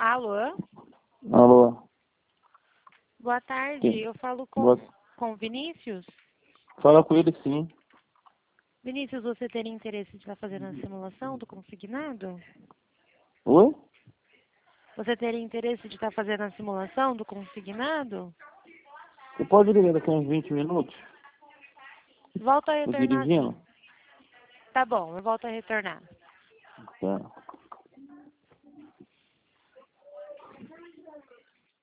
Alô? Alô? Boa tarde, Sim. eu falo Boa- com Vinícius. Fala com ele, sim. Vinícius, você teria interesse de estar fazendo a simulação do consignado? Oi? Você teria interesse de estar fazendo a simulação do consignado? Você pode ligar daqui a uns 20 minutos? Volto a Tô retornar dirigindo? sim. Tá bom, eu volto a retornar. Tá.